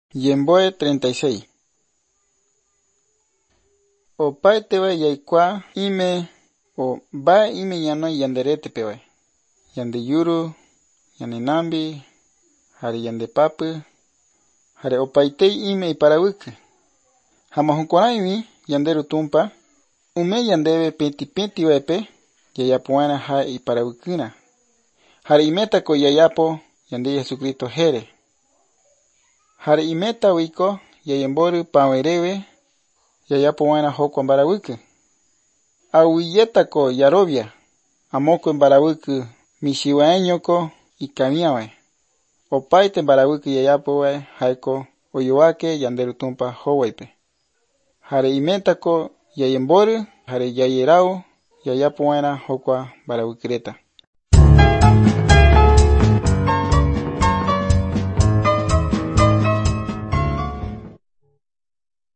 Yemboe 36. Opaetewa yaikua ime o ba ime yano yanderete pewa. Yande yuru, yande nambi, hari yande papu, hari opaitei ime iparawuku. Hama hunkonaimi yanderu tumpa, ume yandebe penti wepe, yayapuana ha iparawukuna. Hari imeta ko yayapo yande Jesucristo jere. Hari imeta wiko yayemboru pawerewe yayapuana hoko mbarawuku. Awiyeta ko yarobia, amoko mbarawuku mishiwaeñoko ikamiawe. Opaite mbarawuku yayapowe haiko oyuwake yanderu tumpa howaipe. Hari imeta ko yayemboru, hari yayerao yayapuana hoko mbarawukureta.